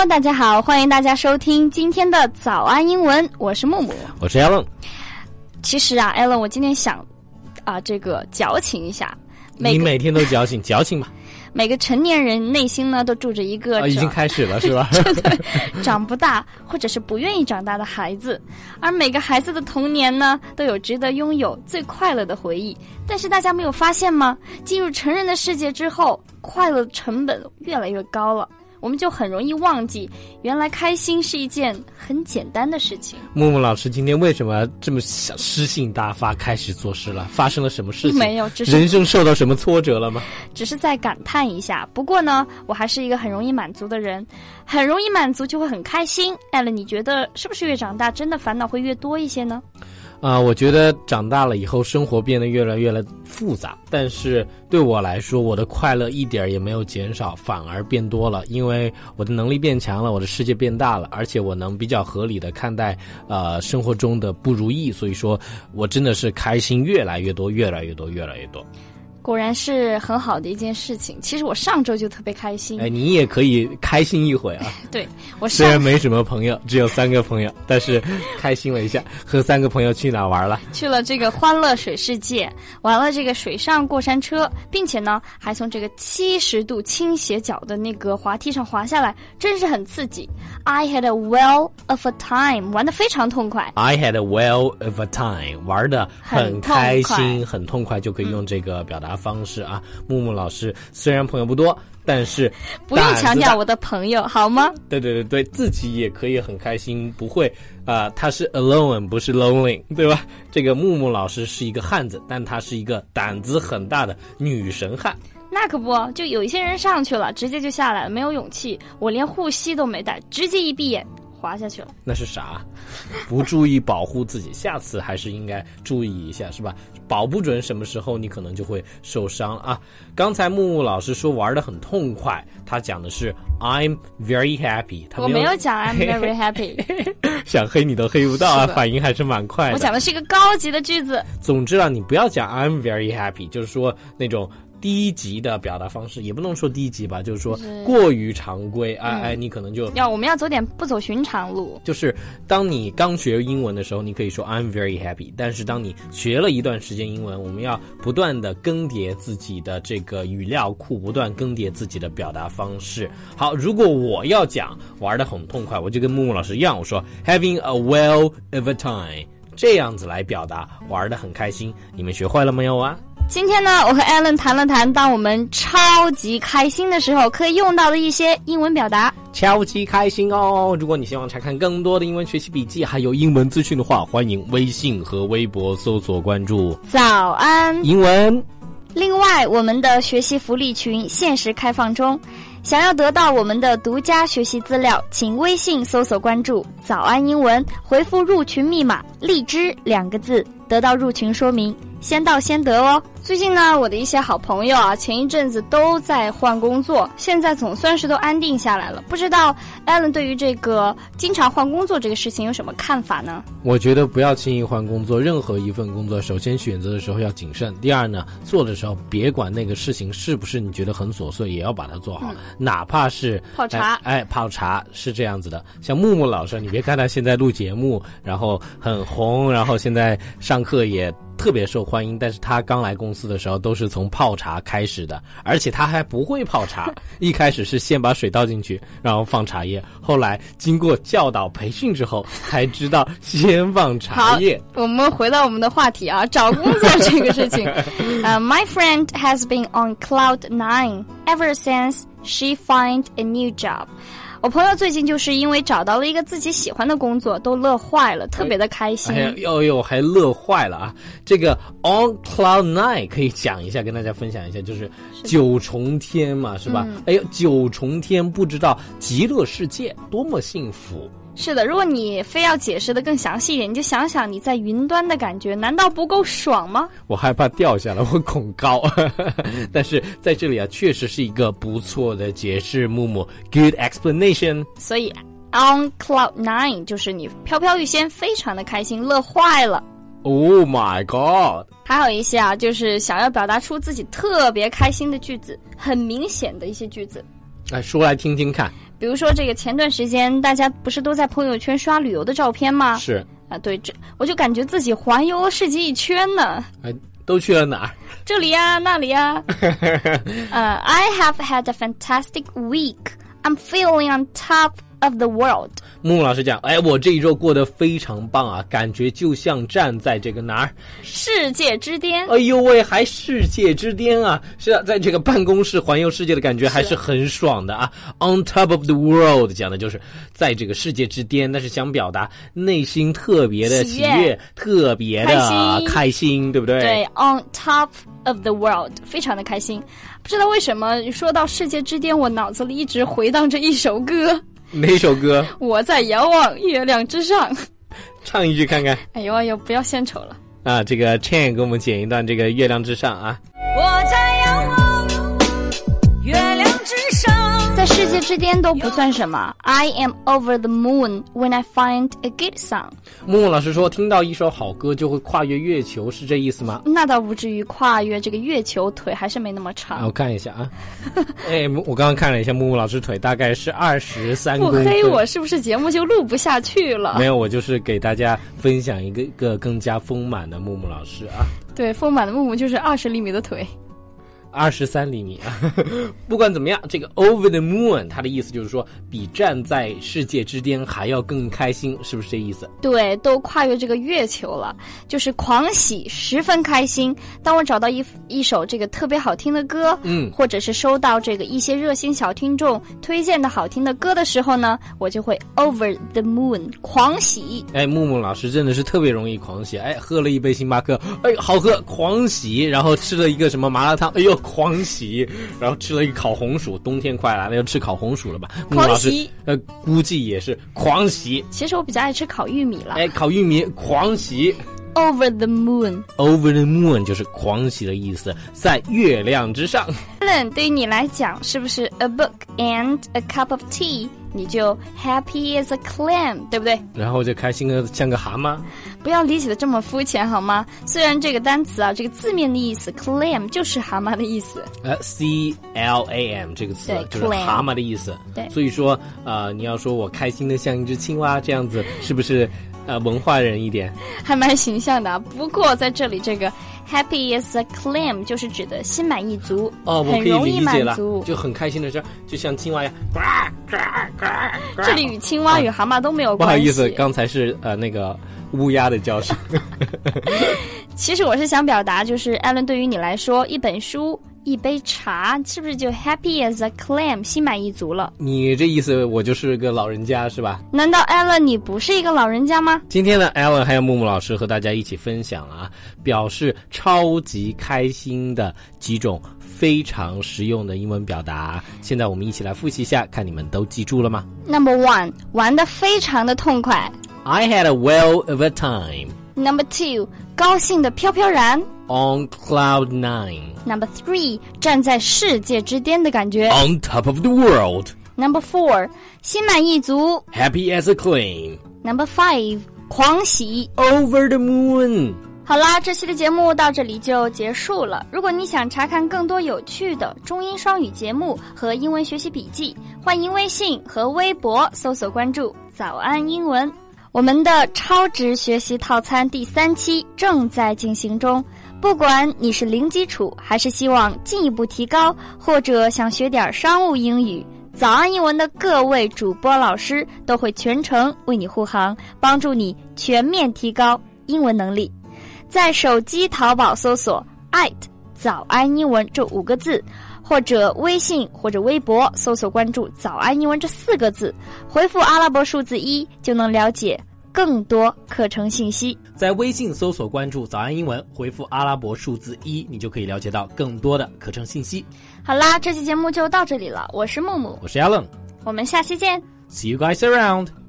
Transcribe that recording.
Hello， 大家好，欢迎大家收听今天的早安英文，我是木木， 我是 Alan。 其实啊 ，Alan， 我今天想这个矫情一下。 你每天都矫情，矫情吧。 每个成年人内心呢，都住着一个已经开始了是吧？ 对，长不大或者是不愿意长大的孩子，而每个孩子的童年呢，都有值得拥有最快乐的回忆。但是大家没有发现吗？进入成人的世界之后，快乐的成本越来越高了。我们就很容易忘记，原来开心是一件很简单的事情。 木木老师今天为什么这么诗性大发，开始做诗了？发生了什么事情？ 没有， 人生受到什么挫折了吗？ 只是在感叹一下。不过呢，我还是一个很容易满足的人，很容易满足就会很开心。艾伦，你觉得是不是越长大，真的烦恼会越多一些呢？ 我觉得长大了以后生活变得越来越复杂，但是对我来说我的快乐一点也没有减少，反而变多了，因为我的能力变强了，我的世界变大了，而且我能比较合理的看待生活中的不如意，所以说我真的是开心越来越多。果然是很好的一件事情。其实我上周就特别开心。 你也可以开心一回啊。 对，我虽然没什么朋友，只有3个朋友，但是开心了一下。和3个朋友去哪玩了？去了这个欢乐水世界，玩了这个水上过山车，并且呢还从这个70度倾斜角的那个滑梯上滑下来，真是很刺激。I had a well of a time， 玩得非常痛快。 I had a well of a time， 玩得很开心，很痛快，就可以用这个表达方式啊。木木老师虽然朋友不多，但是不用强调我的朋友好吗？ 对，自己也可以很开心，不会他是 alone 不是 lonely， 对吧？这个木木老师是一个汉子，但他是一个胆子很大的女神汉。 那可不，就有一些人上去了直接就下来了，没有勇气，我连护膝都没带，直接一闭眼滑下去了。 那是啥？不注意保护自己，下次还是应该注意一下，是吧？保不准什么时候你可能就会受伤啊。刚才木木老师说玩得很痛快，他讲的是 I'm very happy， 我没有讲 I'm very happy。 想黑你都黑不到啊，反应还是蛮快的。 我讲的是一个高级的句子。 总之啊，你不要讲 I'm very happy， 就是说那种低级的表达方式，也不能说低级吧，就是说过于常规。你可能就我们要走点不走寻常路。 就是当你刚学英文的时候，你可以说 I'm very happy， 但是当你学了一段时间英文，我们要不断的更迭自己的这个语料库，不断更迭自己的表达方式。好，如果我要讲玩得很痛快，我就跟木木老师一样，我说 having a well of a time， 这样子来表达玩得很开心。你们学会了没有啊？ 今天呢，我和 Alan 谈了谈当我们超级开心的时候可以用到的一些英文表达。 超级开心哦！如果你希望查看更多的英文学习笔记还有英文资讯的话，欢迎微信和微博搜索关注早安英文。 另外，我们的学习福利群限时开放中，想要得到我们的独家学习资料，请微信搜索关注早安英文，回复入群密码荔枝2个字，得到入群说明，先到先得哦。最近呢，我的一些好朋友啊，前一阵子都在换工作，现在总算是都安定下来了。不知道 Alan 对于这个经常换工作这个事情有什么看法呢？ 我觉得不要轻易换工作，任何一份工作首先选择的时候要谨慎，第二呢，做的时候别管那个事情是不是你觉得很琐碎，也要把它做好。哪怕是泡茶泡茶是这样子的。像木木老师，你别看他现在录节目然后很红，然后现在上课也特别受欢迎，但是他刚来公司的时候都是从泡茶开始的，而且他还不会泡茶。一开始是先把水倒进去，然后放茶叶，后来经过教导培训之后才知道先放茶叶。 好，我们回到我们的话题啊，找工作这个事情。My friend has been on cloud 9 ever since she find a new job。我朋友最近就是因为找到了一个自己喜欢的工作，都乐坏了，特别的开心。 还乐坏了啊！这个 on cloud 9可以讲一下，跟大家分享一下，就是9重天嘛，是吧？9重天，不知道极乐世界多么幸福。 是的，如果你非要解释的更详细一点，你就想想你在云端的感觉，难道不够爽吗？ 我害怕掉下来，我恐高。但是在这里啊，确实是一个不错的解释。木木 ，good explanation。 所以 on cloud 9就是你飘飘欲仙，非常的开心，乐坏了。 Oh my god！ 还有一些啊，就是想要表达出自己特别开心的句子，很明显的一些句子。 说来听听看。 比如说这个前段时间大家不是都在朋友圈刷旅游的照片吗？ 是啊，对，我就感觉自己环游世界一圈呢。 都去了哪儿？ 这里呀，那里呀。I have had a fantastic week. I'm feeling on top of the world. 木木老师讲，我这一周过得非常棒啊，感觉就像站在这个哪儿？ 世界之巅。 哎呦喂，还世界之巅啊！是啊，在这个办公室环游世界的感觉还是很爽的啊。On top of the world 讲的就是在这个世界之巅，但是想表达内心特别的喜悦，特别的开心，对不对？ 对 ，on top of the world 非常的开心。不知道为什么说到世界之巅，我脑子里一直回荡着一首歌。 哪首歌？ 我在遥望月亮之上。 唱一句看看。 哎呦，不要献丑了啊！这个 Chen 给我们剪一段这个月亮之上啊。 我在遥望月亮之上，在世界之巅都不算什么。I am over the moon when I find a good song。 木木老师说，听到一首好歌就会跨越月球，是这意思吗？ 那倒不至于跨越这个月球，腿还是没那么长。 我看一下啊。我刚刚看了一下木木老师腿，大概是23公分。 不黑我是不是节目就录不下去了？ 没有，我就是给大家分享一个更加丰满的木木老师啊。 对，丰满的木木就是20厘米的腿。 23厘米啊。不管怎么样，这个 over the moon 它的意思就是说比站在世界之巅还要更开心，是不是这意思？ 对，都跨越这个月球了，就是狂喜，十分开心。当我找到一首这个特别好听的歌，或者是收到这个一些热心小听众推荐的好听的歌的时候呢，我就会 over the moon 狂喜。 木木老师真的是特别容易狂喜。喝了一杯星巴克，好喝，狂喜。然后吃了一个什么麻辣烫，狂喜。然后吃了一个烤红薯，冬天快来了，要吃烤红薯了吧？ 狂喜。 估计也是狂喜。 其实我比较爱吃烤玉米了。 烤玉米狂喜。 Over the moon. Over the moon 就是狂喜的意思，在月亮之上。 Alan 对于你来讲，是不是 a book and a cup of tea 你就 happy as a clam， 对不对？然后就开心的像个蛤蟆。 不要理解的这么肤浅好吗？虽然这个单词啊，这个字面的意思 clam 就是蛤蟆的意思。 CLAM 这个词就是蛤蟆的意思。 对， 所以说你要说我开心的像一只青蛙，这样子是不是文化人一点？ 还蛮形象的。不过在这里这个 happy as a clam 就是指的心满意足， 我可以理解了， 很容易满足， 就很开心的事，就像青蛙一样。 这里与青蛙与蛤蟆都没有关系。 不好意思，刚才是那个乌鸦的叫声。 其实我是想表达，就是艾伦对于你来说，一本书一杯茶，是不是就 happy as a clam 心满意足了？ 你这意思我就是个老人家是吧？ 难道 Alan 你不是一个老人家吗？ 今天呢 Alan 还有木木老师和大家一起分享表示超级开心的几种非常实用的英文表达。现在我们一起来复习一下，看你们都记住了吗？ Number 1 玩得非常的痛快， I had a well of a time. Number 2 高兴的飘飘然， On cloud nine. Number 3 站在世界之巅的感觉， On top of the world. Number 4 心满意足， Happy as a clam. Number 5 狂喜， Over the moon. 好啦，这期的节目到这里就结束了。如果你想查看更多有趣的中英双语节目和英文学习笔记，欢迎微信和微博搜索关注早安英文。我们的超值学习套餐第3期正在进行中，不管你是零基础还是希望进一步提高，或者想学点商务英语，早安英文的各位主播老师都会全程为你护航，帮助你全面提高英文能力。在手机淘宝搜索 早安英文这5个字，或者微信或者微博搜索关注早安英文这4个字，回复阿拉伯数字1就能了解更多课程信息。 在微信搜索关注早安英文，回复阿拉伯数字1，你就可以了解到更多的课程信息。 好啦，这期节目就到这里了，我是木木， 我是 Alan， 我们下期见。 See you guys around.